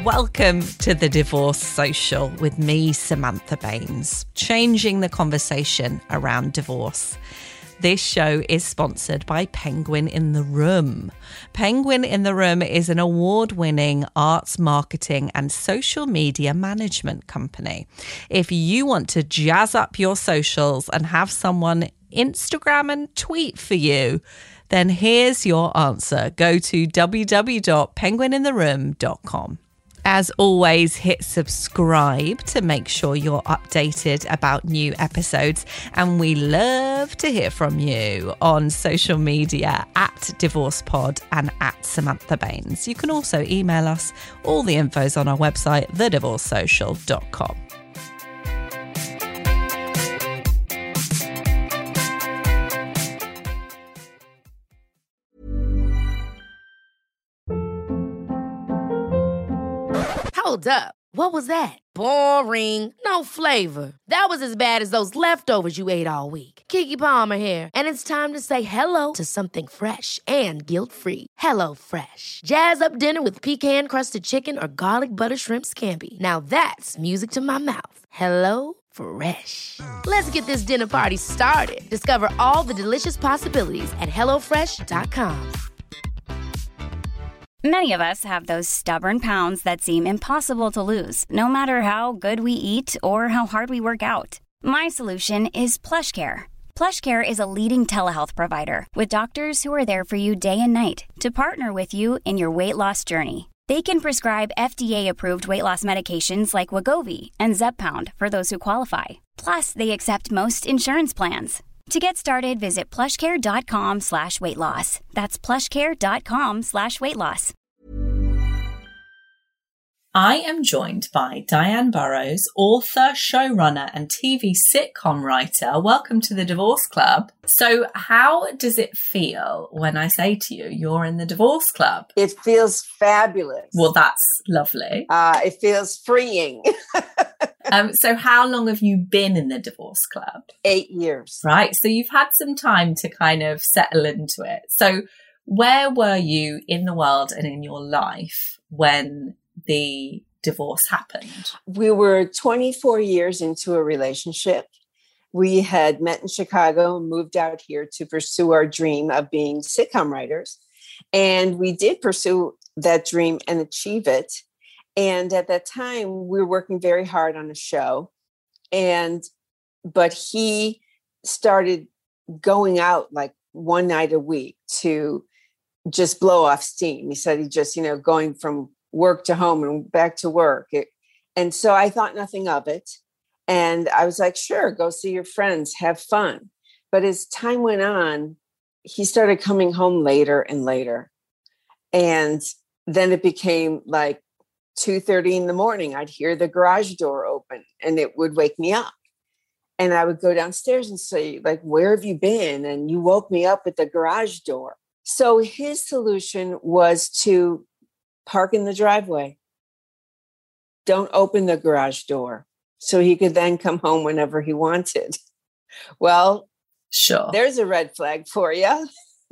Welcome to the Divorce Social with me, Samantha Baines, changing the conversation around divorce. This show is sponsored by Penguin in the Room. Penguin in the Room is an award-winning arts marketing and social media management company. If you want to jazz up your socials and have someone Instagram and tweet for you, then here's your answer. Go to www.penguinintheroom.com. As always, hit subscribe to make sure you're updated about new episodes. And we love to hear from you on social media at DivorcePod and at Samantha Baines. You can also email us. All the info's on our website, thedivorcesocial.com. Hold up. What was that? Boring. No flavor. That was as bad as those leftovers you ate all week. Keke Palmer here, and it's time to say hello to something fresh and guilt-free. Hello Fresh. Jazz up dinner with pecan-crusted chicken or garlic butter shrimp scampi. Now that's music to my mouth. Hello Fresh. Let's get this dinner party started. Discover all the delicious possibilities at hellofresh.com. Many of us have those stubborn pounds that seem impossible to lose, no matter how good we eat or how hard we work out. My solution is PlushCare. PlushCare is a leading telehealth provider with doctors who are there for you day and night to partner with you in your weight loss journey. They can prescribe FDA-approved weight loss medications like Wegovy and Zepbound for those who qualify. Plus, they accept most insurance plans. To get started, visit plushcare.com/weightloss. That's plushcare.com/weightloss. I am joined by Diane Burrows, author, showrunner, and TV sitcom writer. Welcome to the Divorce Club. So how does it feel when I say to you, you're in the Divorce Club? It feels fabulous. Well, that's lovely. It feels freeing. So how long have you been in the Divorce Club? 8 years. Right. So you've had some time to kind of settle into it. So where were you in the world and in your life when the divorce happened? We were 24 years into a relationship. We had met in Chicago and moved out here to pursue our dream of being sitcom writers. And we did pursue that dream and achieve it. And at that time, we were working very hard on a show. But he started going out like one night a week to just blow off steam. He said he just, going from work to home and back to work. And so I thought nothing of it. And I was like, sure, go see your friends, have fun. But as time went on, he started coming home later and later. And then it became like 2:30 in the morning. I'd hear the garage door open and it would wake me up. And I would go downstairs and say, like, where have you been? And you woke me up at the garage door. So his solution was to park in the driveway. Don't open the garage door. So he could then come home whenever he wanted. Well, sure. There's a red flag for you.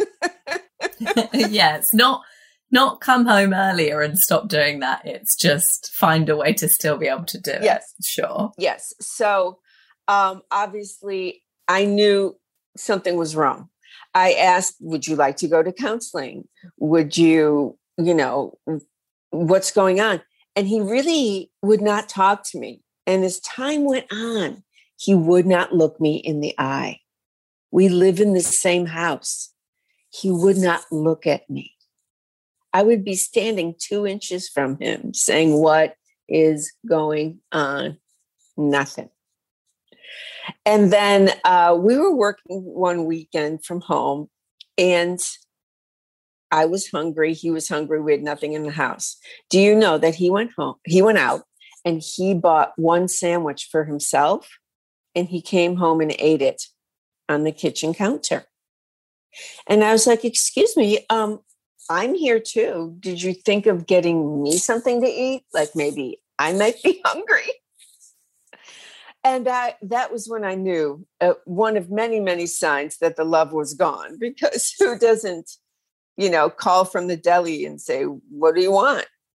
Yes, not come home earlier and stop doing that. It's just find a way to still be able to do it. Yes. Sure. Yes. So obviously I knew something was wrong. I asked, would you like to go to counseling? Would you, what's going on? And he really would not talk to me. And as time went on, he would not look me in the eye. We live in the same house. He would not look at me. I would be standing 2 inches from him saying, what is going on? Nothing. And then we were working one weekend from home and I was hungry. He was hungry. We had nothing in the house. Do you know that he went out and he bought one sandwich for himself and he came home and ate it on the kitchen counter. And I was like, excuse me, I'm here too. Did you think of getting me something to eat? Like maybe I might be hungry. And that was when I knew one of many, many signs that the love was gone, because who doesn't, call from the deli and say, what do you want?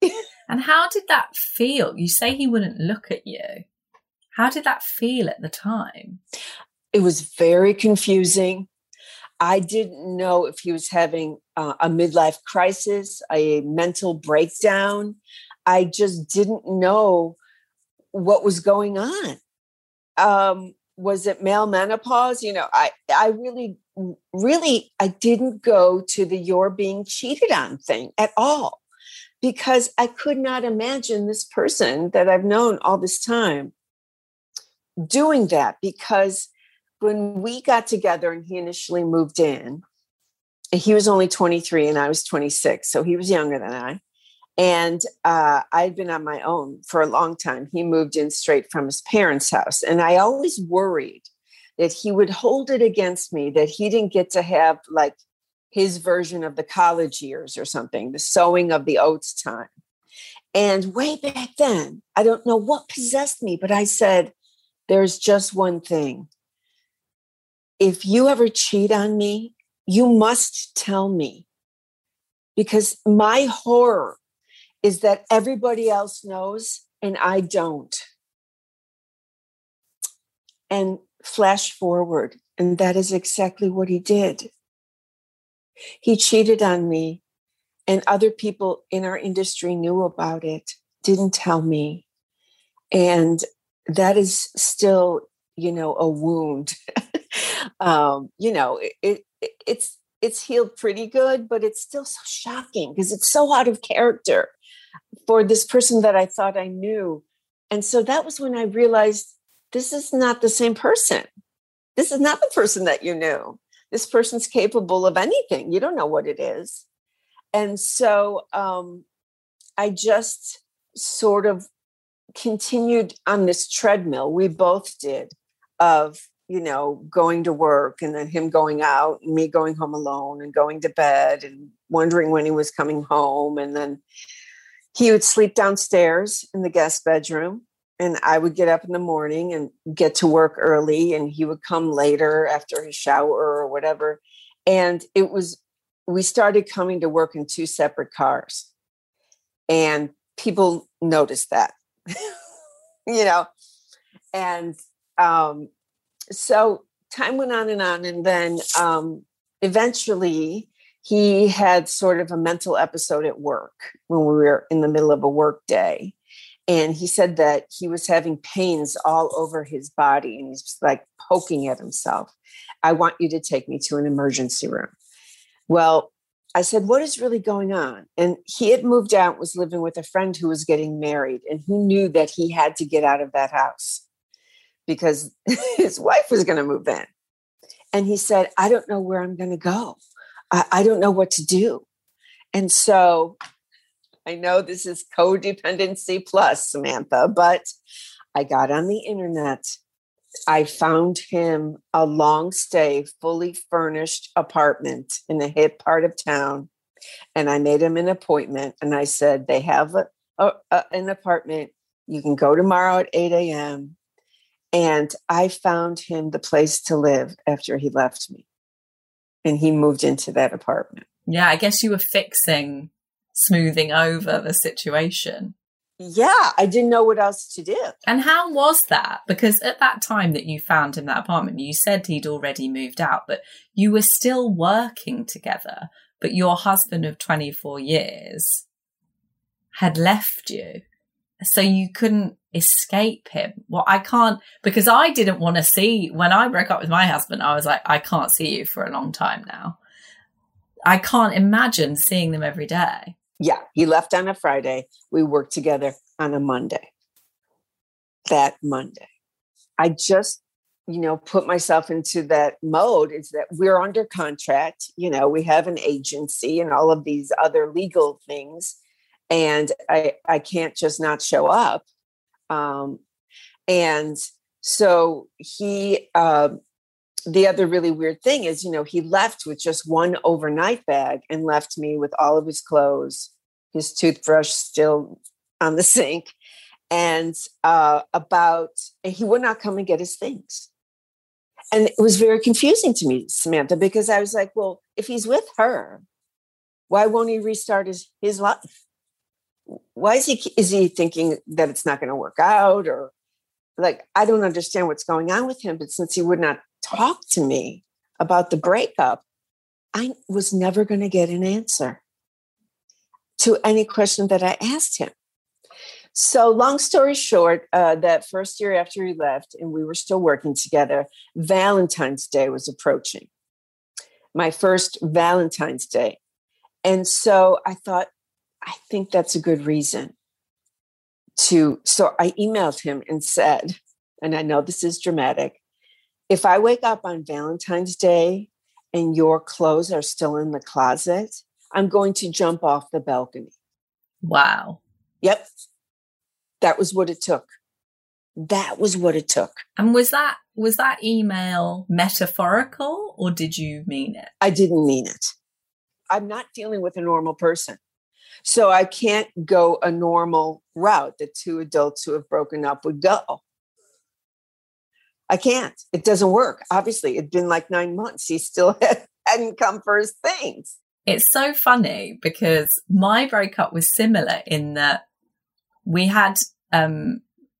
And how did that feel? You say he wouldn't look at you. How did that feel at the time? It was very confusing. I didn't know if he was having a midlife crisis, a mental breakdown. I just didn't know what was going on. Was it male menopause? I really, I didn't go to the "you're being cheated on" thing at all, because I could not imagine this person that I've known all this time doing that. Because when we got together and he initially moved in, he was only 23 and I was 26. So he was younger than I. And I'd been on my own for a long time. He moved in straight from his parents' house. And I always worried that he would hold it against me, that he didn't get to have like his version of the college years or something, the sowing of the oats time. And way back then, I don't know what possessed me, but I said, there's just one thing. If you ever cheat on me, you must tell me, because my horror is that everybody else knows and I don't. And flash forward, and that is exactly what he did. He cheated on me, and other people in our industry knew about it, didn't tell me. And that is still, a wound. It's healed pretty good, but it's still so shocking because it's so out of character for this person that I thought I knew. And so that was when I realized this is not the same person. This is not the person that you knew. This person's capable of anything. You don't know what it is. And so I just sort of continued on this treadmill. We both did, of, going to work and then him going out and me going home alone and going to bed and wondering when he was coming home. And then he would sleep downstairs in the guest bedroom, and I would get up in the morning and get to work early, and he would come later after his shower or whatever. And we started coming to work in two separate cars, and people noticed that, and so time went on, and then eventually he had sort of a mental episode at work when we were in the middle of a work day. And he said that he was having pains all over his body, and he's like poking at himself. I want you to take me to an emergency room. Well, I said, what is really going on? And he had moved out, was living with a friend who was getting married, and he knew that he had to get out of that house because his wife was going to move in. And he said, I don't know where I'm going to go. I don't know what to do. And so I know this is codependency plus, Samantha, but I got on the internet. I found him a long stay, fully furnished apartment in a hip part of town. And I made him an appointment. And I said, they have an apartment. You can go tomorrow at 8 a.m. And I found him the place to live after he left me. And he moved into that apartment. Yeah, I guess you were smoothing over the situation. Yeah, I didn't know what else to do. And how was that? Because at that time that you found him that apartment, you said he'd already moved out, but you were still working together. But your husband of 24 years had left you. So you couldn't escape him. Well, I can't, because I didn't want to see, when I broke up with my husband, I was like, I can't see you for a long time now. I can't imagine seeing them every day. Yeah, he left on a Friday. We worked together on a Monday. That Monday. I just, put myself into that mode. Is that we're under contract. We have an agency and all of these other legal things. And I can't just not show up. And so he, the other really weird thing is, he left with just one overnight bag and left me with all of his clothes, his toothbrush still on the sink, and he would not come and get his things. And it was very confusing to me, Samantha, because I was like, well, if he's with her, why won't he restart his life? Why is he thinking that it's not going to work out? Or like, I don't understand what's going on with him. But since he would not talk to me about the breakup, I was never going to get an answer to any question that I asked him. So long story short, that first year after he left and we were still working together, Valentine's Day was approaching. My first Valentine's Day. And so I thought, I think that's a good reason so I emailed him and said, and I know this is dramatic, if I wake up on Valentine's Day and your clothes are still in the closet, I'm going to jump off the balcony. Wow. Yep. That was what it took. That was what it took. And was that email metaphorical, or did you mean it? I didn't mean it. I'm not dealing with a normal person. So I can't go a normal route that two adults who have broken up would go. I can't. It doesn't work. Obviously, it'd been like 9 months. He still hadn't come for his things. It's so funny because my breakup was similar in that we had, there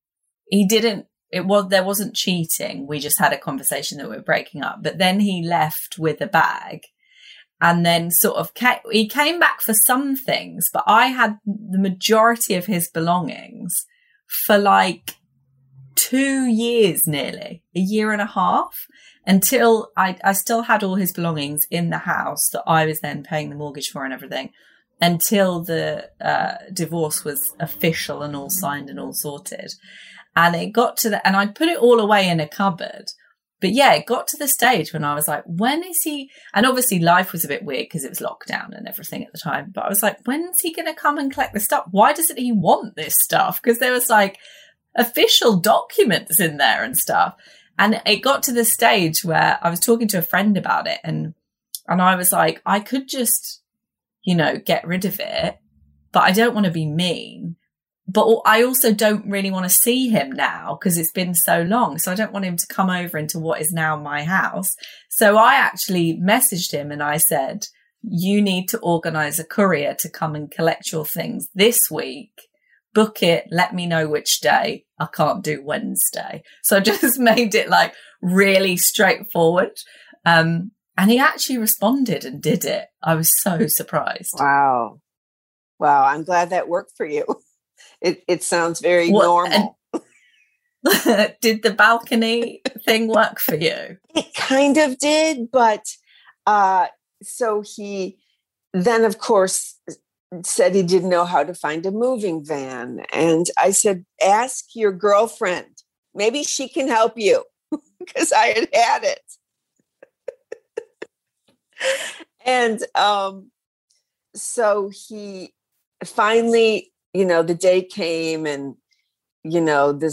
wasn't cheating. We just had a conversation that we were breaking up, but then he left with a bag and then he came back for some things, but I had the majority of his belongings for like 2 years, nearly a year and a half, until I still had all his belongings in the house that I was then paying the mortgage for and everything, until the divorce was official and all signed and all sorted. And it got to and I'd put it all away in a cupboard. But yeah, it got to the stage when I was like, when is he? And obviously life was a bit weird because it was lockdown and everything at the time. But I was like, when's he going to come and collect the stuff? Why doesn't he want this stuff? Because there was like official documents in there and stuff. And it got to the stage where I was talking to a friend about it. And I was like, I could just, get rid of it, but I don't want to be mean. But I also don't really want to see him now because it's been so long. So I don't want him to come over into what is now my house. So I actually messaged him and I said, you need to organize a courier to come and collect your things this week. Book it. Let me know which day. I can't do Wednesday. So I just made it like really straightforward. And he actually responded and did it. I was so surprised. Wow. I'm glad that worked for you. It sounds very normal. Did the balcony thing work for you? It kind of did, but so he then, of course, said he didn't know how to find a moving van. And I said, ask your girlfriend. Maybe she can help you because I had it. And so he finally, the day came and, even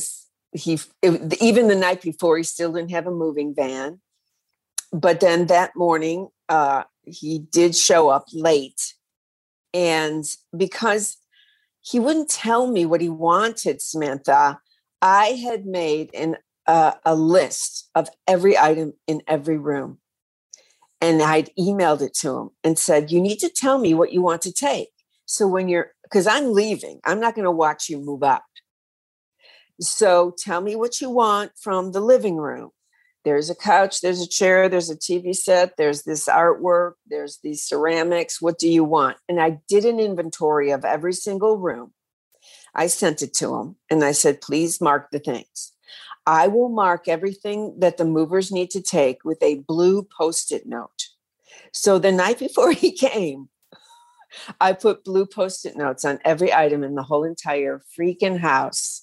the night before, he still didn't have a moving van. But then that morning, he did show up late. And because he wouldn't tell me what he wanted, Samantha, I had made a list of every item in every room. And I'd emailed it to him and said, you need to tell me what you want to take. So because I'm leaving, I'm not going to watch you move out. So tell me what you want from the living room. There's a couch, there's a chair, there's a TV set, there's this artwork, there's these ceramics. What do you want? And I did an inventory of every single room. I sent it to him and I said, please mark the things. I will mark everything that the movers need to take with a blue Post-it note. So the night before he came, I put blue Post-it notes on every item in the whole entire freaking house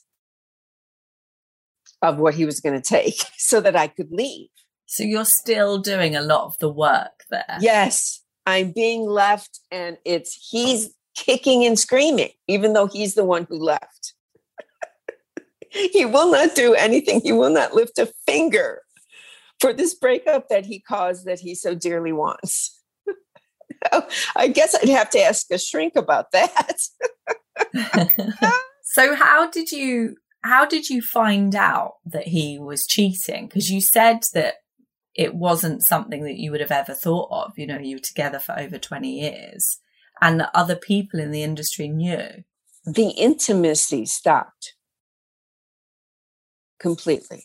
of what he was going to take so that I could leave. So you're still doing a lot of the work there. Yes, I'm being left and he's kicking and screaming, even though he's the one who left. He will not do anything. He will not lift a finger for this breakup that he caused that he so dearly wants. I guess I'd have to ask a shrink about that. So how did you find out that he was cheating? Because you said that it wasn't something that you would have ever thought of. You were together for over 20 years and that other people in the industry knew. the intimacy stopped completely.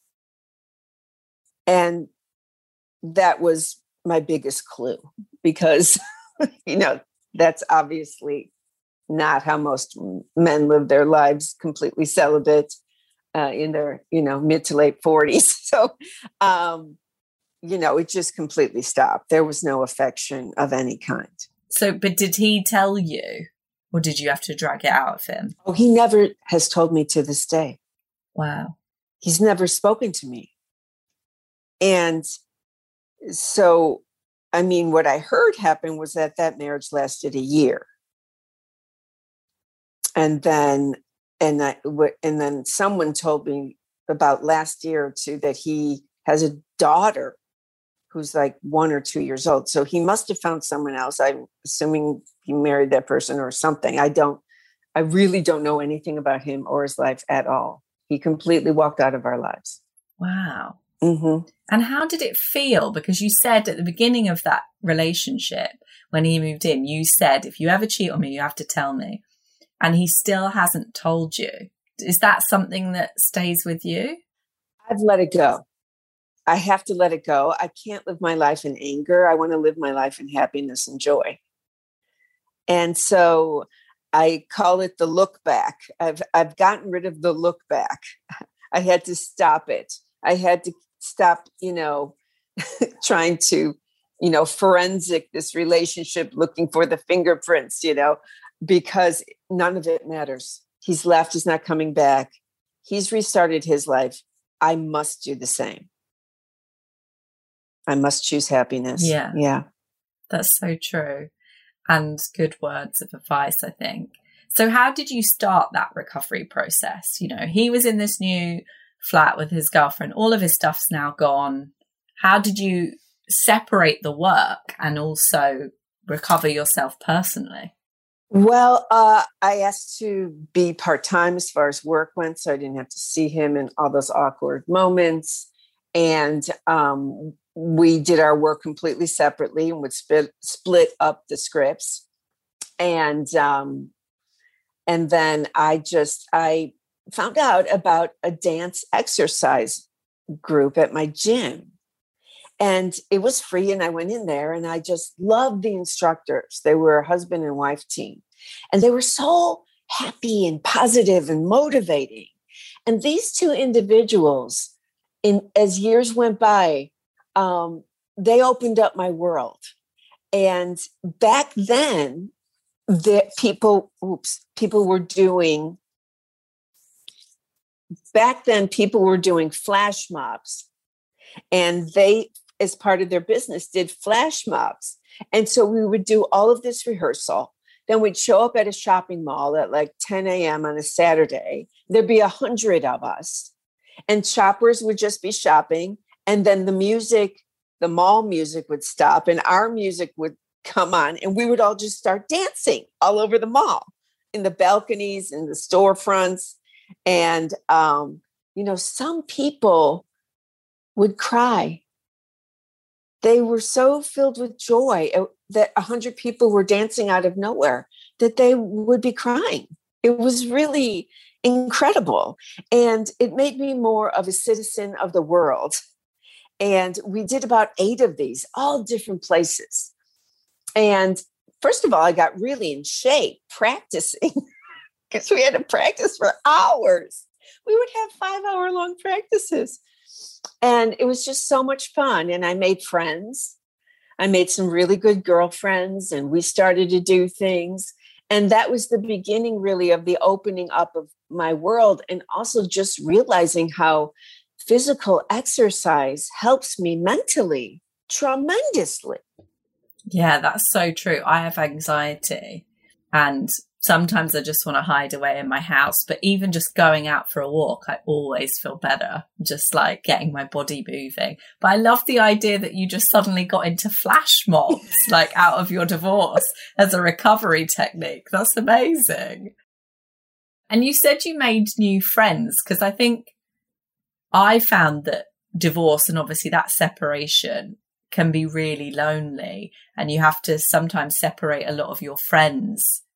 And that was my biggest clue, because, that's obviously not how most men live their lives, completely celibate in their, mid to late 40s. So, it just completely stopped. There was no affection of any kind. So, but did he tell you, or did you have to drag it out of him? Oh, he never has told me to this day. Wow. He's never spoken to me. And so, what I heard happen was that marriage lasted a year. And then, and then someone told me about last year or two that he has a daughter who's like 1 or 2 years old. So he must have found someone else. I'm assuming he married that person or something. I really don't know anything about him or his life at all. He completely walked out of our lives. Wow. Mm-hmm. And how did it feel? Because you said at the beginning of that relationship, when he moved in, you said, if you ever cheat on me, you have to tell me. And he still hasn't told you. Is that something that stays with you? I've let it go. I have to let it go. I can't live my life in anger. I want to live my life in happiness and joy. And so I call it the look back. I've gotten rid of the look back. I had to stop it. I had to stop, trying to, forensic this relationship, looking for the fingerprints, because none of it matters. He's left. He's not coming back. He's restarted his life. I must do the same. I must choose happiness. Yeah. Yeah. That's so true. And good words of advice, I think. So how did you start that recovery process? He was in this new flat with his girlfriend. All of his stuff's now gone. How did you separate the work and also recover yourself personally? Well, I asked to be part-time as far as work went, so I didn't have to see him in all those awkward moments. And we did our work completely separately and would split up the scripts. And then I found out about a dance exercise group at my gym. And it was free, and I went in there, and I just loved the instructors. They were a husband and wife team, and they were so happy and positive and motivating. And these two individuals, as years went by, they opened up my world. And back then, people were doing flash mobs, and they, as part of their business, did flash mobs. And so we would do all of this rehearsal. Then we'd show up at a shopping mall at like 10 a.m. on a Saturday. There'd be 100 of us, and shoppers would just be shopping. And then the mall music would stop, and our music would come on, and we would all just start dancing all over the mall, in the balconies, in the storefronts. And, some people would cry. They were so filled with joy that 100 people were dancing out of nowhere that they would be crying. It was really incredible. And it made me more of a citizen of the world. And we did about 8 of these, all different places. And first of all, I got really in shape practicing, because we had to practice for hours. We would have 5-hour-long practices. And it was just so much fun. And I made friends. I made some really good girlfriends, and we started to do things. And that was the beginning, really, of the opening up of my world, and also just realizing how physical exercise helps me mentally tremendously. Yeah, that's so true. I have anxiety, and sometimes I just want to hide away in my house. But even just going out for a walk, I always feel better, just like getting my body moving. But I love the idea that you just suddenly got into flash mobs, like out of your divorce, as a recovery technique. That's amazing. And you said you made new friends, because I think I found that divorce, and obviously that separation, can be really lonely, and you have to sometimes separate a lot of your friends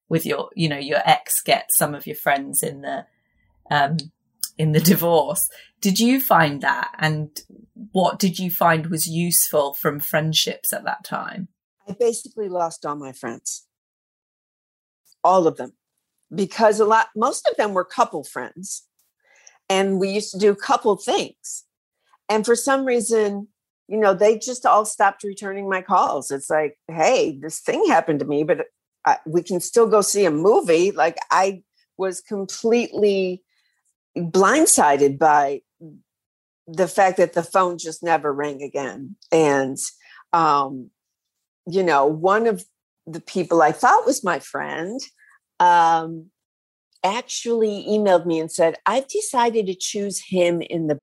with your ex get some of your friends in the divorce. Did you find that? And what did you find was useful from friendships at that time? I basically lost all my friends. All of them. Because most of them were couple friends. And we used to do couple things. And for some reason, they just all stopped returning my calls. It's like, hey, this thing happened to me, but we can still go see a movie. Like, I was completely blindsided by the fact that the phone just never rang again. And, one of the people I thought was my friend, actually emailed me and said, I've decided to choose him in the...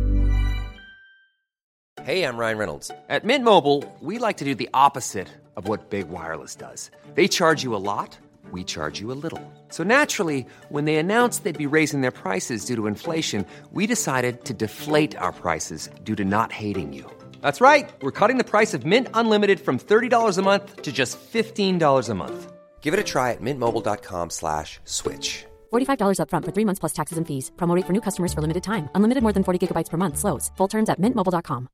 Hey, I'm Ryan Reynolds. At Mint Mobile, we like to do the opposite of what Big Wireless does. They charge you a lot, we charge you a little. So naturally, when they announced they'd be raising their prices due to inflation, we decided to deflate our prices due to not hating you. That's right. We're cutting the price of Mint Unlimited from $30 a month to just $15 a month. Give it a try at mintmobile.com/switch. $45 up front for 3 months plus taxes and fees. Promo rate for new customers for limited time. Unlimited more than 40 gigabytes per month. Slows full terms at mintmobile.com.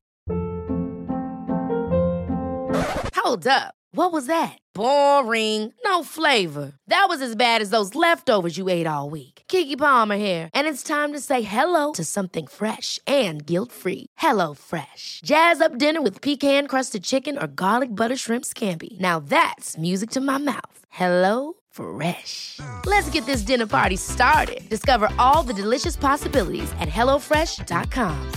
Hold up. What was that? Boring. No flavor. That was as bad as those leftovers you ate all week. Keke Palmer here. And it's time to say hello to something fresh and guilt-free. Hello Fresh. Jazz up dinner with pecan-crusted chicken or garlic butter shrimp scampi. Now that's music to my mouth. Hello Fresh. Let's get this dinner party started. Discover all the delicious possibilities at hellofresh.com.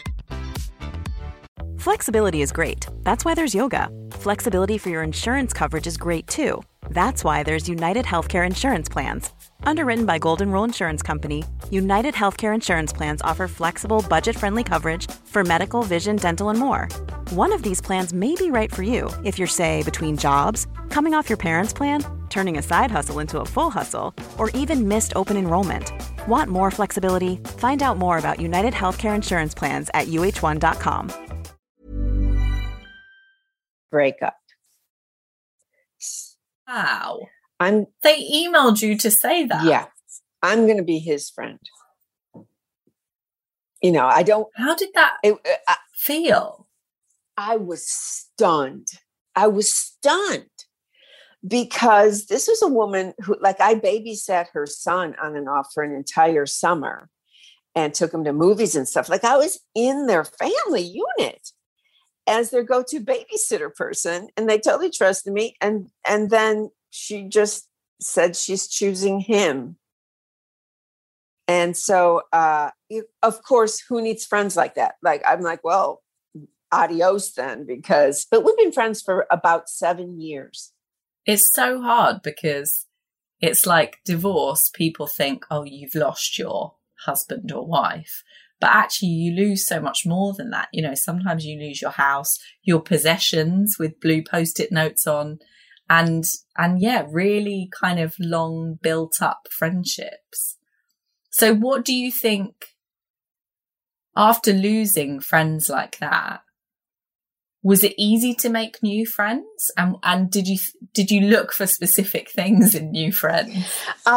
Flexibility is great. That's why there's yoga. Flexibility for your insurance coverage is great too. That's why there's United Healthcare Insurance Plans. Underwritten by Golden Rule Insurance Company, United Healthcare Insurance Plans offer flexible, budget-friendly coverage for medical, vision, dental, and more. One of these plans may be right for you if you're, say, between jobs, coming off your parents' plan, turning a side hustle into a full hustle, or even missed open enrollment. Want more flexibility? Find out more about United Healthcare Insurance Plans at uh1.com. Breakup. Wow. They emailed you to say that? Yeah. I'm going to be his friend. I don't... How did that feel? I was stunned. Because this was a woman who, I babysat her son on and off for an entire summer and took him to movies and stuff. I was in their family unit as their go-to babysitter person, and they totally trusted me. And then she just said she's choosing him. And so, of course, who needs friends like that? I'm like, well, adios then, but we've been friends for about 7 years. It's so hard because it's like divorce. People think, oh, you've lost your husband or wife. But actually, you lose so much more than that. Sometimes you lose your house, your possessions with blue Post-it notes on, and really kind of long built up friendships. So what do you think, after losing friends like that, was it easy to make new friends? And did you look for specific things in new friends?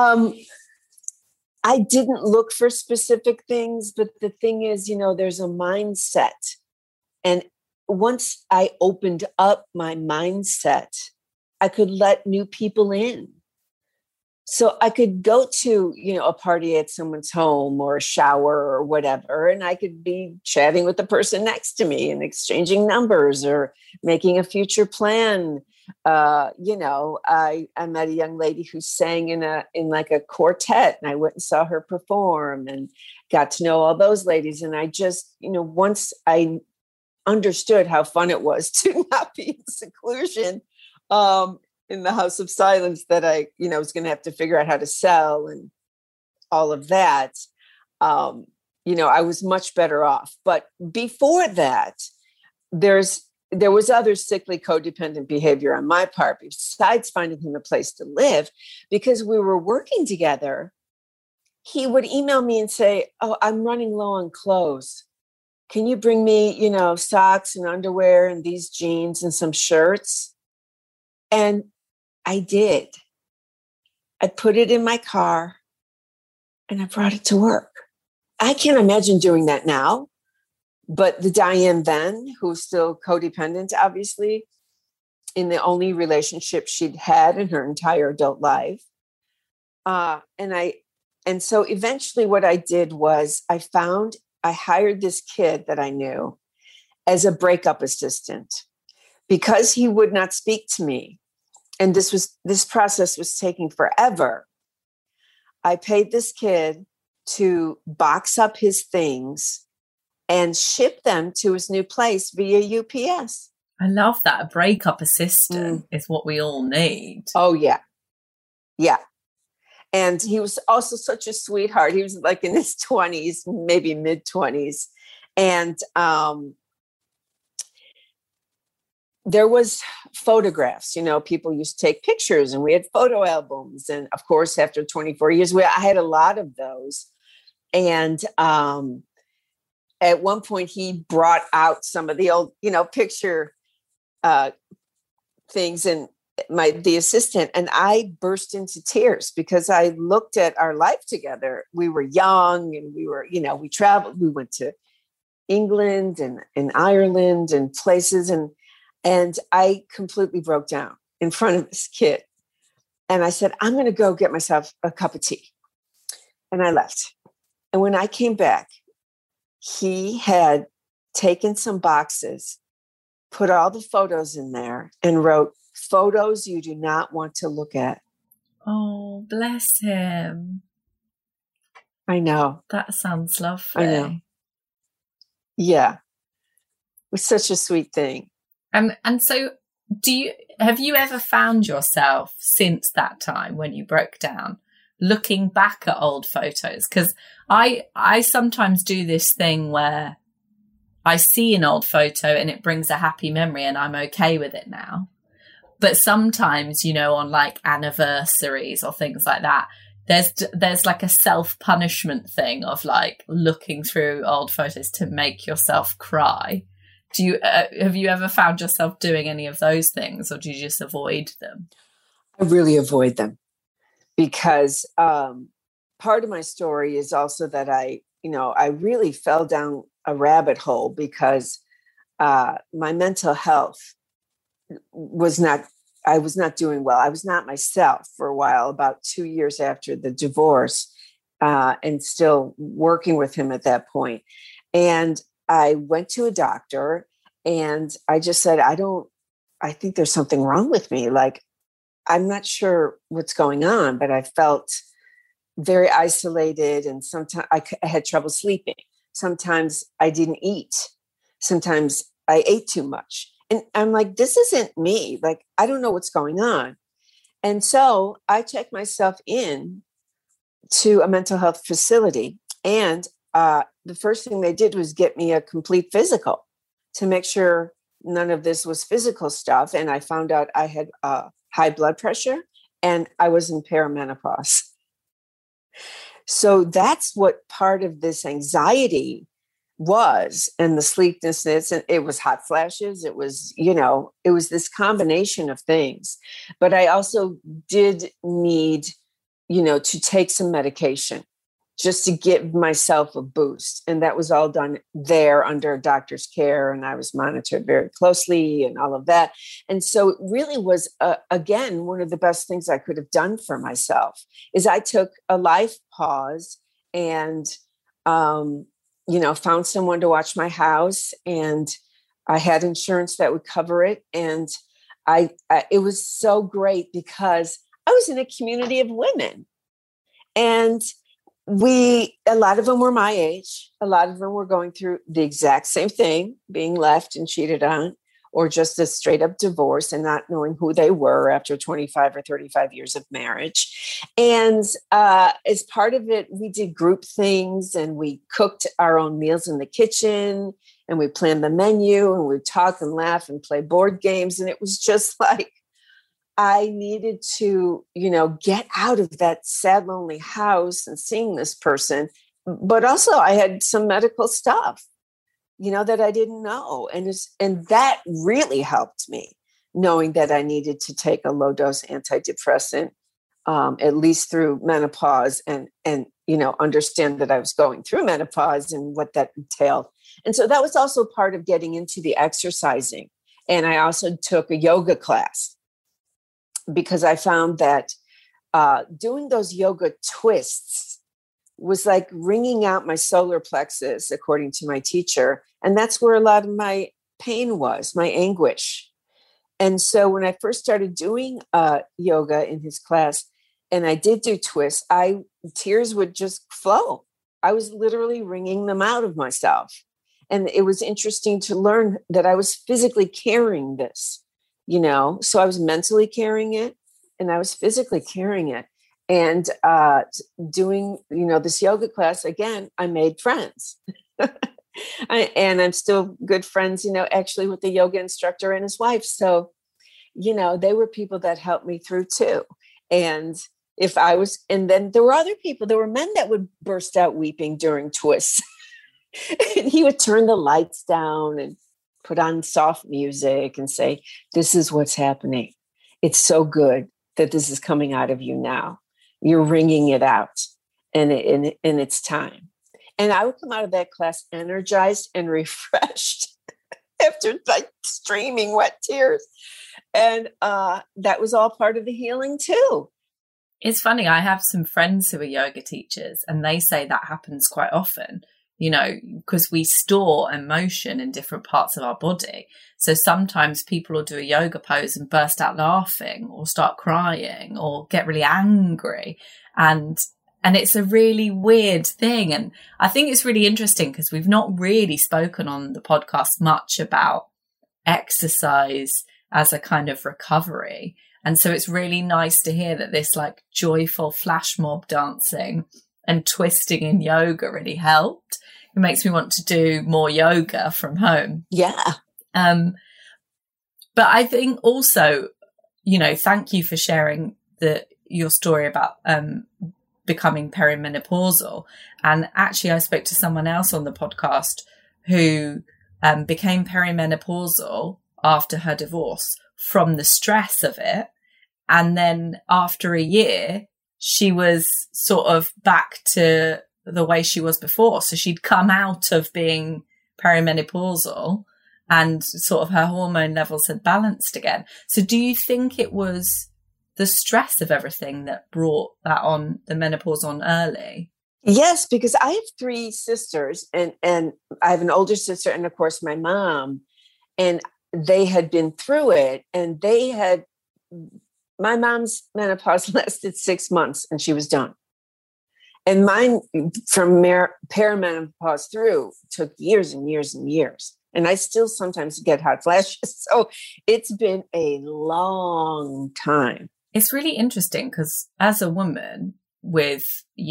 I didn't look for specific things, but the thing is, there's a mindset. And once I opened up my mindset, I could let new people in. So I could go to, a party at someone's home or a shower or whatever, and I could be chatting with the person next to me and exchanging numbers or making a future plan. I met a young lady who sang in a quartet, and I went and saw her perform and got to know all those ladies. And I just, once I understood how fun it was to not be in seclusion, in the House of Silence, that I, was going to have to figure out how to sell and all of that. I was much better off. But before that, there was other sickly codependent behavior on my part, besides finding him a place to live. Because we were working together, he would email me and say, oh, I'm running low on clothes. Can you bring me, socks and underwear and these jeans and some shirts? And I did. I put it in my car and I brought it to work. I can't imagine doing that now, but the Diane then, who's still codependent, obviously, in the only relationship she'd had in her entire adult life. And so eventually what I did was I hired this kid that I knew as a breakup assistant because he would not speak to me. And this process was taking forever. I paid this kid to box up his things and ship them to his new place via UPS. I love that. A breakup assistant is what we all need. Oh, yeah. Yeah. And he was also such a sweetheart. He was like in his 20s, maybe mid 20s. And there was photographs, people used to take pictures and we had photo albums. And of course, after 24 years, I had a lot of those. And at one point he brought out some of the old, picture things, and the assistant and I burst into tears because I looked at our life together. We were young and we traveled, we went to England and Ireland and places. And I completely broke down in front of this kid. And I said, I'm going to go get myself a cup of tea. And I left. And when I came back, he had taken some boxes, put all the photos in there and wrote, "Photos you do not want to look at." Oh, bless him. I know. That sounds lovely. I know. Yeah. It was such a sweet thing. And so have you ever found yourself since that time when you broke down looking back at old photos? Because I sometimes do this thing where I see an old photo and it brings a happy memory and I'm okay with it now. But sometimes, on like anniversaries or things like that, there's like a self-punishment thing of like looking through old photos to make yourself cry. Have you ever found yourself doing any of those things, or do you just avoid them? I really avoid them because part of my story is also that I really fell down a rabbit hole because my mental health I was not doing well. I was not myself for a while, about 2 years after the divorce, and still working with him at that point. And I went to a doctor and I just said, I think there's something wrong with me. Like, I'm not sure what's going on, but I felt very isolated. And sometimes I had trouble sleeping. Sometimes I didn't eat. Sometimes I ate too much. And I'm like, this isn't me. Like, I don't know what's going on. And so I checked myself in to a mental health facility. And the first thing they did was get me a complete physical to make sure none of this was physical stuff. And I found out I had high blood pressure and I was in perimenopause. So that's what part of this anxiety was, and the sleeplessness, and it was hot flashes. It was, it was this combination of things. But I also did need, to take some medication just to give myself a boost. And that was all done there under a doctor's care. And I was monitored very closely and all of that. And so it really was, again, one of the best things I could have done for myself is I took a life pause and, found someone to watch my house, and I had insurance that would cover it. And it was so great because I was in a community of women, and a lot of them were my age. A lot of them were going through the exact same thing, being left and cheated on, or just a straight up divorce and not knowing who they were after 25 or 35 years of marriage. And as part of it, we did group things and we cooked our own meals in the kitchen and we planned the menu and we'd talk and laugh and play board games. And it was just like, I needed to, get out of that sad, lonely house and seeing this person. But also I had some medical stuff, that I didn't know. And that really helped me, knowing that I needed to take a low dose antidepressant at least through menopause and, understand that I was going through menopause and what that entailed. And so that was also part of getting into the exercising. And I also took a yoga class because I found that doing those yoga twists was like wringing out my solar plexus, according to my teacher. And that's where a lot of my pain was, my anguish. And so when I first started doing yoga in his class, and I did do twists, tears would just flow. I was literally wringing them out of myself. And it was interesting to learn that I was physically carrying this, so I was mentally carrying it and I was physically carrying it. And doing, this yoga class, again, I made friends. And I'm still good friends, actually with the yoga instructor and his wife. So, they were people that helped me through too. And and then there were other people, there were men that would burst out weeping during twists. And he would turn the lights down and put on soft music and say, this is what's happening. It's so good that this is coming out of you now. You're wringing it out and it's time. And I would come out of that class energized and refreshed after like streaming wet tears. And that was all part of the healing too. It's funny. I have some friends who are yoga teachers and they say that happens quite often, because we store emotion in different parts of our body. So sometimes people will do a yoga pose and burst out laughing or start crying or get really angry. And it's a really weird thing. And I think it's really interesting because we've not really spoken on the podcast much about exercise as a kind of recovery. And so it's really nice to hear that this like joyful flash mob dancing and twisting in yoga really helped. It makes me want to do more yoga from home. Yeah. But I think also, thank you for sharing your story about becoming perimenopausal. And actually, I spoke to someone else on the podcast who became perimenopausal after her divorce from the stress of it. And then after a year, she was sort of back to the way she was before. So she'd come out of being perimenopausal and sort of her hormone levels had balanced again. So do you think it was the stress of everything that brought that on, the menopause on early? Yes, because I have 3 sisters and I have an older sister and of course my mom, and they had been through it, and my mom's menopause lasted 6 months and she was done. And mine from perimenopause through took years and years and years. And I still sometimes get hot flashes. So it's been a long time. It's really interesting because as a woman with,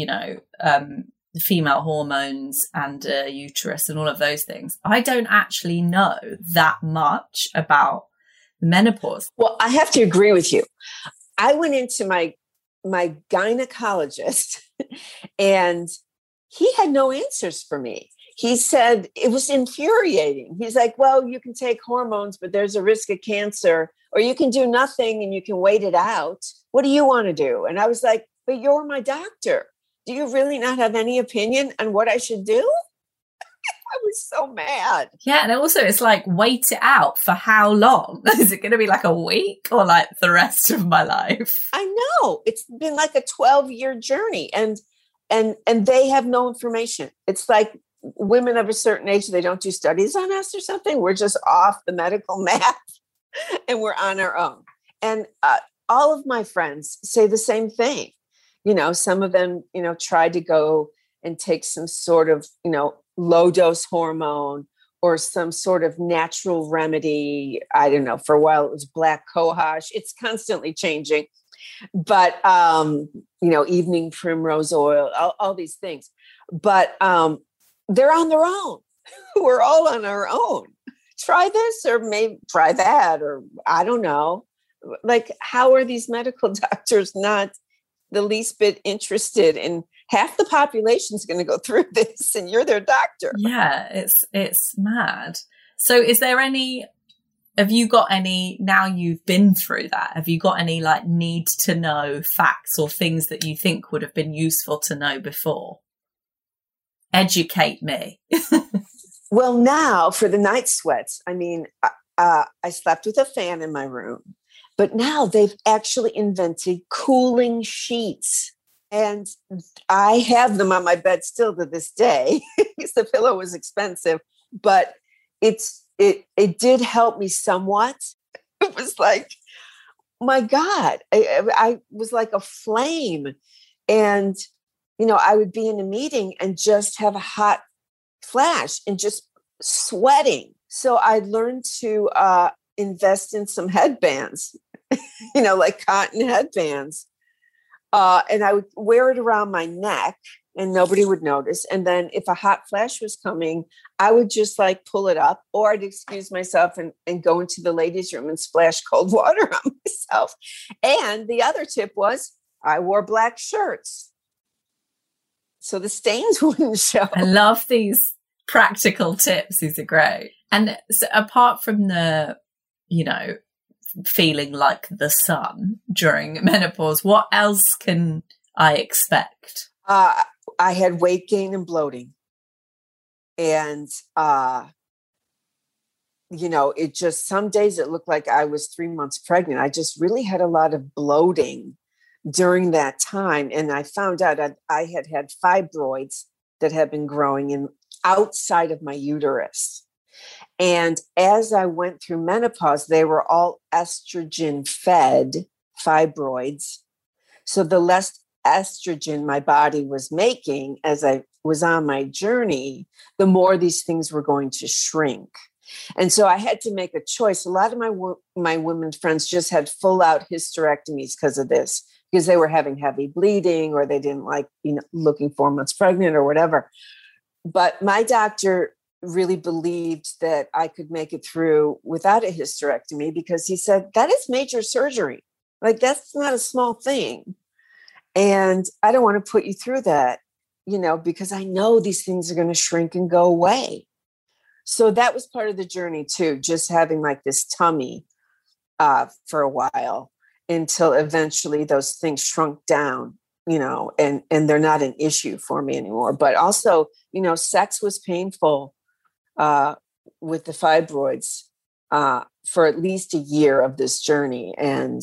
female hormones and a uterus and all of those things, I don't actually know that much about menopause. Well, I have to agree with you. I went into my gynecologist and he had no answers for me. He said it was infuriating. He's like, well, you can take hormones, but there's a risk of cancer, or you can do nothing and you can wait it out. What do you want to do? And I was like, but you're my doctor. Do you really not have any opinion on what I should do? I was so mad. Yeah. And also it's like, wait it out for how long? Is it going to be like a week or like the rest of my life? I know. It's been like a 12-year journey and they have no information. It's like women of a certain age, they don't do studies on us or something. We're just off the medical map and we're on our own. And all of my friends say the same thing. Some of them, tried to go and take some sort of, low dose hormone or some sort of natural remedy. I don't know. For a while, it was black cohosh. It's constantly changing. But, evening primrose oil, all these things. But they're on their own. We're all on our own. Try this or maybe try that, or I don't know. Like, how are these medical doctors not the least bit interested in half the population is going to go through this and you're their doctor? Yeah, it's mad. So is there any have you got any, now you've been through that, have you got any like need to know facts or things that you think would have been useful to know before? Educate me. Well, now for the night sweats, I mean, I slept with a fan in my room, but now they've actually invented cooling sheets. And I have them on my bed still to this day because the pillow was expensive, but it did help me somewhat. It was like, my God, I was like a flame. And, you know, I would be in a meeting and just have a hot flash and just sweating. So I learned to invest in some headbands, you know, like cotton headbands. And I would wear it around my neck and nobody would notice. And then if a hot flash was coming, I would just like pull it up, or I'd excuse myself and go into the ladies' room and splash cold water on myself. And the other tip was I wore black shirts, so the stains wouldn't show. I love these practical tips. These are great. And so apart from the, you know, feeling like the sun during menopause, what else can I expect? I had weight gain and bloating. And, you know, it just, some days it looked like I was 3 months pregnant. I just really had a lot of bloating during that time. And I found out I had fibroids that had been growing in outside of my uterus. And as I went through menopause, they were all estrogen fed fibroids. So the less estrogen my body was making as I was on my journey, the more these things were going to shrink. And so I had to make a choice. A lot of my women friends just had full out hysterectomies because of this, because they were having heavy bleeding, or they didn't like, you know, looking 4 months pregnant or whatever. But my doctor really believed that I could make it through without a hysterectomy, because he said, that is major surgery. Like, that's not a small thing. And I don't want to put you through that, you know, because I know these things are going to shrink and go away. So that was part of the journey too, just having like this tummy for a while until eventually those things shrunk down, you know, and they're not an issue for me anymore. But also, you know, sex was painful with the fibroids for at least a year of this journey. And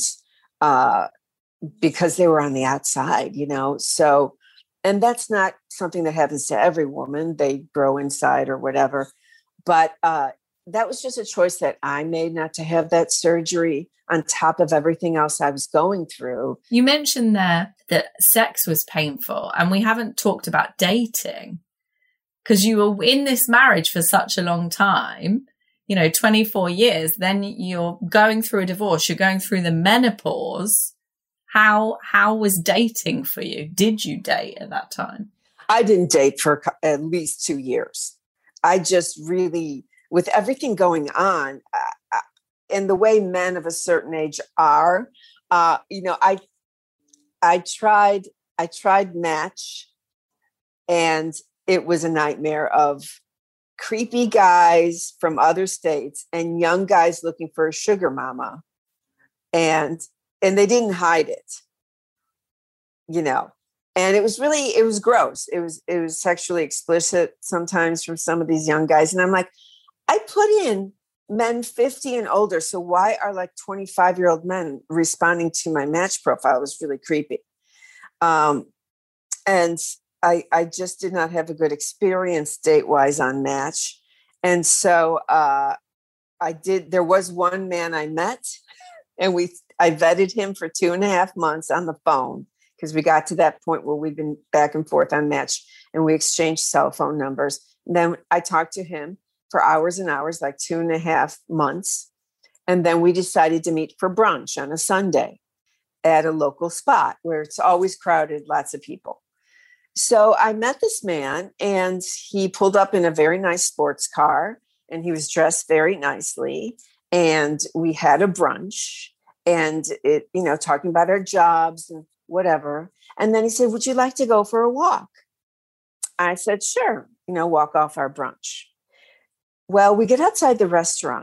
because they were on the outside, you know, so, and that's not something that happens to every woman. They grow inside or whatever. But that was just a choice that I made, not to have that surgery on top of everything else I was going through. You mentioned there that sex was painful, and we haven't talked about dating, because you were in this marriage for such a long time, you know, 24 years, then you're going through a divorce, you're going through the menopause. How was dating for you? Did you date at that time? I didn't date for at least 2 years. I just really, with everything going on, and the way men of a certain age are, you know, I tried Match, and it was a nightmare of creepy guys from other states and young guys looking for a sugar mama, and they didn't hide it, you know. And it was gross. It was sexually explicit sometimes from some of these young guys. And I'm like, I put in men 50 and older. So why are like 25-year-old men responding to my Match profile? It was really creepy. And I just did not have a good experience date-wise on Match. And so there was one man I met, and I vetted him for 2.5 months on the phone, because we got to that point where we'd been back and forth on Match, and we exchanged cell phone numbers. And then I talked to him for hours and hours, like 2.5 months. And then we decided to meet for brunch on a Sunday at a local spot where it's always crowded, lots of people. So I met this man, and he pulled up in a very nice sports car, and he was dressed very nicely. And we had a brunch, and it, you know, talking about our jobs and whatever. And then he said, would you like to go for a walk? I said, sure, you know, walk off our brunch. Well, we get outside the restaurant,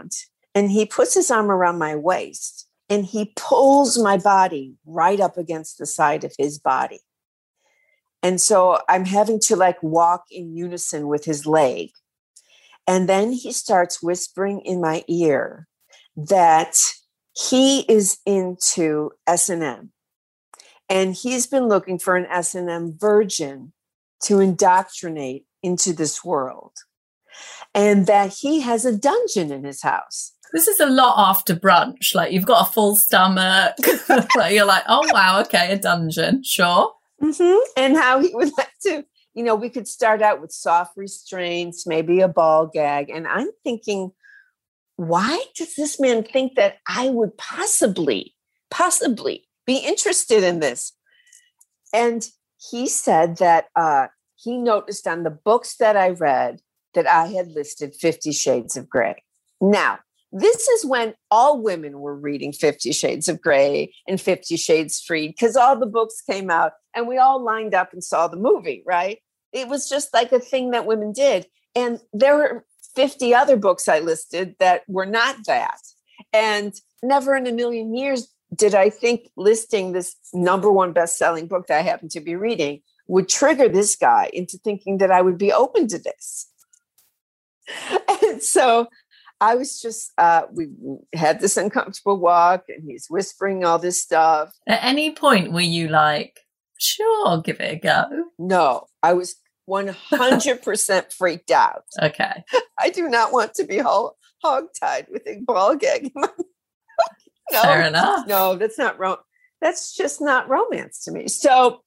And he puts his arm around my waist and he pulls my body right up against the side of his body. And so I'm having to like walk in unison with his leg. And then he starts whispering in my ear that he is into S&M. And he's been looking for an S&M virgin to indoctrinate into this world. And that he has a dungeon in his house. This is a lot after brunch. Like, you've got a full stomach. Like, you're like, oh, wow, okay, a dungeon, sure. Mm-hmm. And how he would like to, you know, we could start out with soft restraints, maybe a ball gag. And I'm thinking, why does this man think that I would possibly be interested in this? And he said that he noticed on the books that I read that I had listed 50 Shades of Grey. Now, this is when all women were reading 50 Shades of Grey and 50 Shades Freed, because all the books came out and we all lined up and saw the movie, right? It was just like a thing that women did. And there were 50 other books I listed that were not that. And never in a million years did I think listing this number one best-selling book that I happened to be reading would trigger this guy into thinking that I would be open to this. And so I was just, we had this uncomfortable walk and he's whispering all this stuff. At any point were you like, sure, I'll give it a go? No, I was 100% freaked out. Okay. I do not want to be hog-tied with a ball gag. No, fair enough. No, that's not that's just not romance to me. So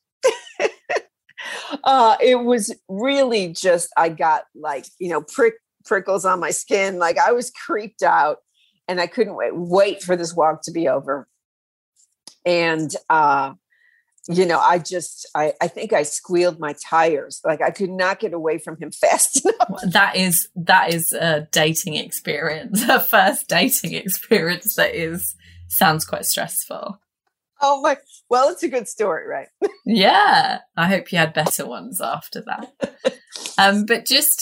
it was really just, I got like, you know, prickles on my skin. Like I was creeped out and I couldn't wait for this walk to be over. And, you know, I think I squealed my tires. Like I could not get away from him fast enough. That is a dating experience, a first dating experience sounds quite stressful. Oh my, well, it's a good story, right? Yeah. I hope you had better ones after that. But just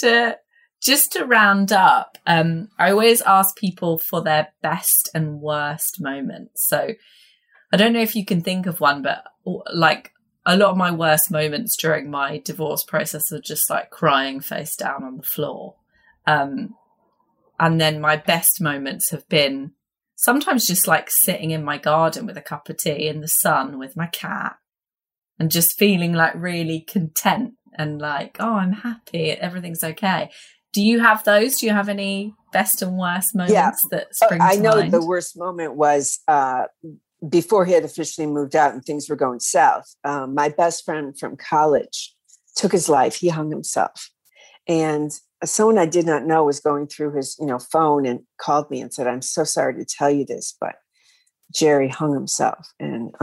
to round up, I always ask people for their best and worst moments. So I don't know if you can think of one, but like a lot of my worst moments during my divorce process are just like crying face down on the floor. And then my best moments have been sometimes just like sitting in my garden with a cup of tea in the sun with my cat and just feeling like really content and like, oh, I'm happy. Everything's okay. Do you have those? Do you have any best and worst moments that spring to mind? I know the worst moment was before he had officially moved out and things were going south. My best friend from college took his life. He hung himself. And someone I did not know was going through his, phone and called me and said, I'm so sorry to tell you this, but Jerry hung himself. And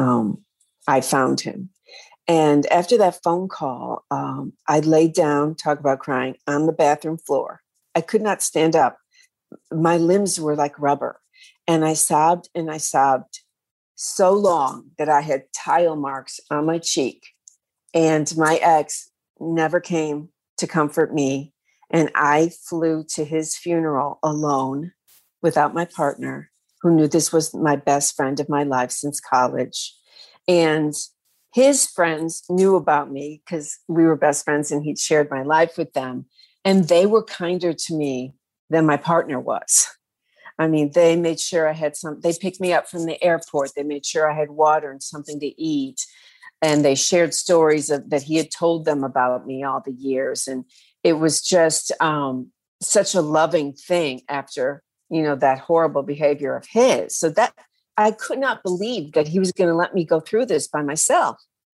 I found him. And after that phone call, I laid down, talk about crying, on the bathroom floor. I could not stand up. My limbs were like rubber. And I sobbed and I sobbed so long that I had tile marks on my cheek. And my ex never came to comfort me. And I flew to his funeral alone without my partner, who knew this was my best friend of my life since college. And his friends knew about me because we were best friends and he'd shared my life with them. And they were kinder to me than my partner was. I mean, they made sure I had they picked me up from the airport. They made sure I had water and something to eat. And they shared stories that he had told them about me all the years. And it was just such a loving thing after, that horrible behavior of his. So that I could not believe that he was going to let me go through this by myself.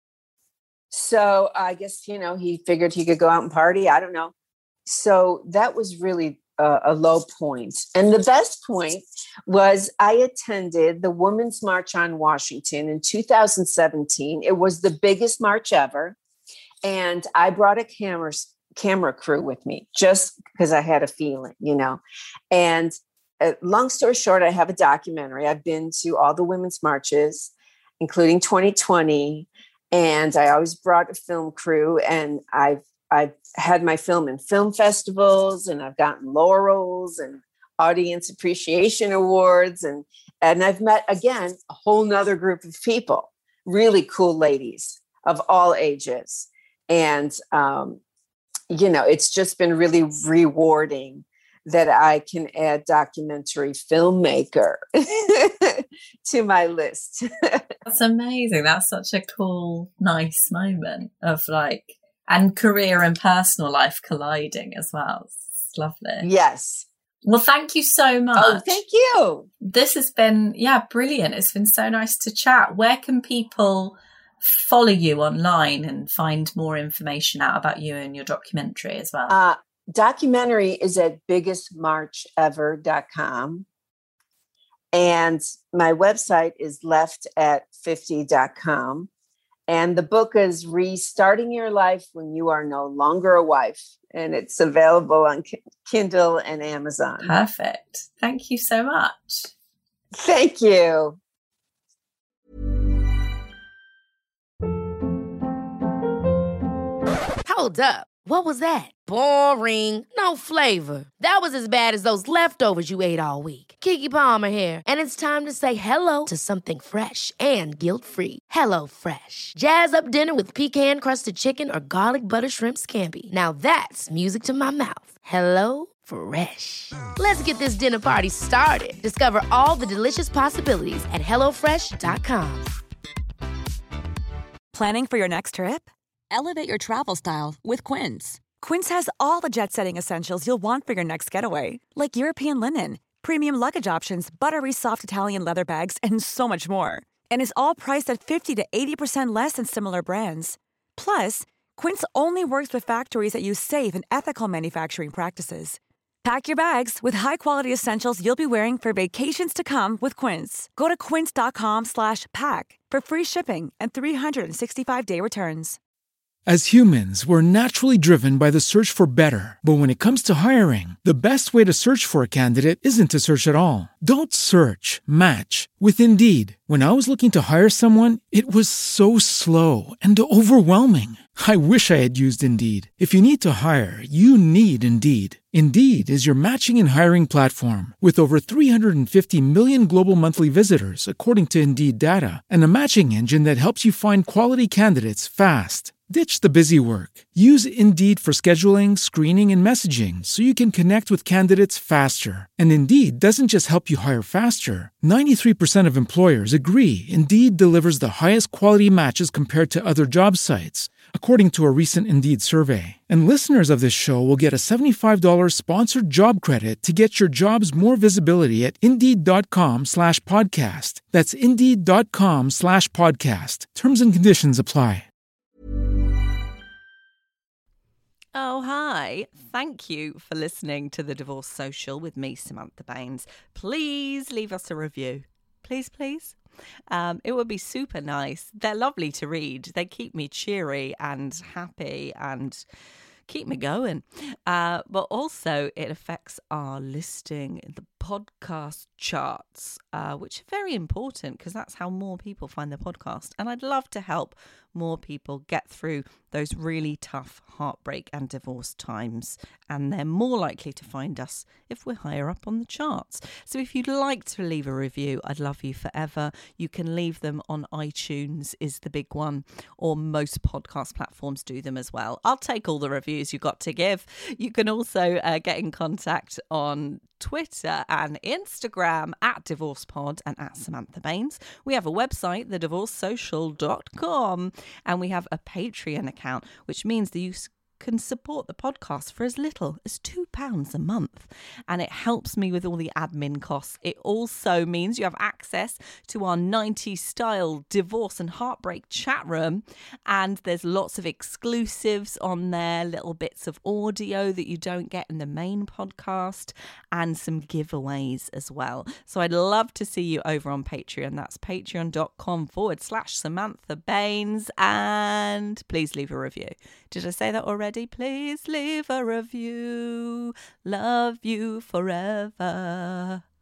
So I guess, he figured he could go out and party. I don't know. So that was really a low point. And the best point was I attended the Women's March on Washington in 2017. It was the biggest march ever. And I brought a camera crew with me just because I had a feeling, And long story short, I have a documentary. I've been to all the women's marches, including 2020. And I always brought a film crew, and I've had my film in film festivals, and I've gotten laurels and audience appreciation awards. And I've met, again, a whole nother group of people, really cool ladies of all ages. And, it's just been really rewarding that I can add documentary filmmaker to my list. That's amazing. That's such a cool, nice moment of and career and personal life colliding as well. It's lovely. Yes. Well, thank you so much. Oh, thank you. This has been, brilliant. It's been so nice to chat. Where can people follow you online and find more information out about you and your documentary as well? Documentary is at biggestmarchever.com. And my website is leftat50.com. And the book is Restarting Your Life When You Are No Longer a Wife. And it's available on Kindle and Amazon. Perfect. Thank you so much. Thank you. Hold up. What was that? Boring. No flavor. That was as bad as those leftovers you ate all week. Keke Palmer here. And it's time to say hello to something fresh and guilt-free. HelloFresh. Jazz up dinner with pecan-crusted chicken or garlic butter shrimp scampi. Now that's music to my mouth. HelloFresh. Let's get this dinner party started. Discover all the delicious possibilities at HelloFresh.com. Planning for your next trip? Elevate your travel style with Quince. Quince has all the jet-setting essentials you'll want for your next getaway, like European linen, premium luggage options, buttery soft Italian leather bags, and so much more. And is all priced at 50 to 80% less than similar brands. Plus, Quince only works with factories that use safe and ethical manufacturing practices. Pack your bags with high-quality essentials you'll be wearing for vacations to come with Quince. Go to quince.com/pack for free shipping and 365-day returns. As humans, we're naturally driven by the search for better. But when it comes to hiring, the best way to search for a candidate isn't to search at all. Don't search, match with Indeed. When I was looking to hire someone, it was so slow and overwhelming. I wish I had used Indeed. If you need to hire, you need Indeed. Indeed is your matching and hiring platform with over 350 million global monthly visitors, according to Indeed data, and a matching engine that helps you find quality candidates fast. Ditch the busy work. Use Indeed for scheduling, screening, and messaging so you can connect with candidates faster. And Indeed doesn't just help you hire faster. 93% of employers agree Indeed delivers the highest quality matches compared to other job sites, according to a recent Indeed survey. And listeners of this show will get a $75 sponsored job credit to get your jobs more visibility at Indeed.com/podcast. That's Indeed.com/podcast. Terms and conditions apply. Oh, hi. Thank you for listening to The Divorce Social with me, Samantha Baines. Please leave us a review. Please, please. It would be super nice. They're lovely to read. They keep me cheery and happy and keep me going. But also it affects our listing in the podcast charts, which are very important because that's how more people find the podcast. And I'd love to help more people get through those really tough heartbreak and divorce times. And they're more likely to find us if we're higher up on the charts. So if you'd like to leave a review, I'd love you forever. You can leave them on iTunes is the big one, or most podcast platforms do them as well. I'll take all the reviews you've got to give. You can also get in contact on Twitter and Instagram at DivorcePod and at Samantha Baines. We have a website, thedivorcesocial.com, and we have a Patreon account, which means that you can support the podcast for as little as £2 a month, and it helps me with all the admin costs. It also means you have access to our 90s style divorce and heartbreak chat room, and there's lots of exclusives on there, little bits of audio that you don't get in the main podcast, and some giveaways as well. So I'd love to see you over on Patreon. That's patreon.com/Samantha Baines, and please leave a review. Did I say that already? Please leave a review. Love you forever.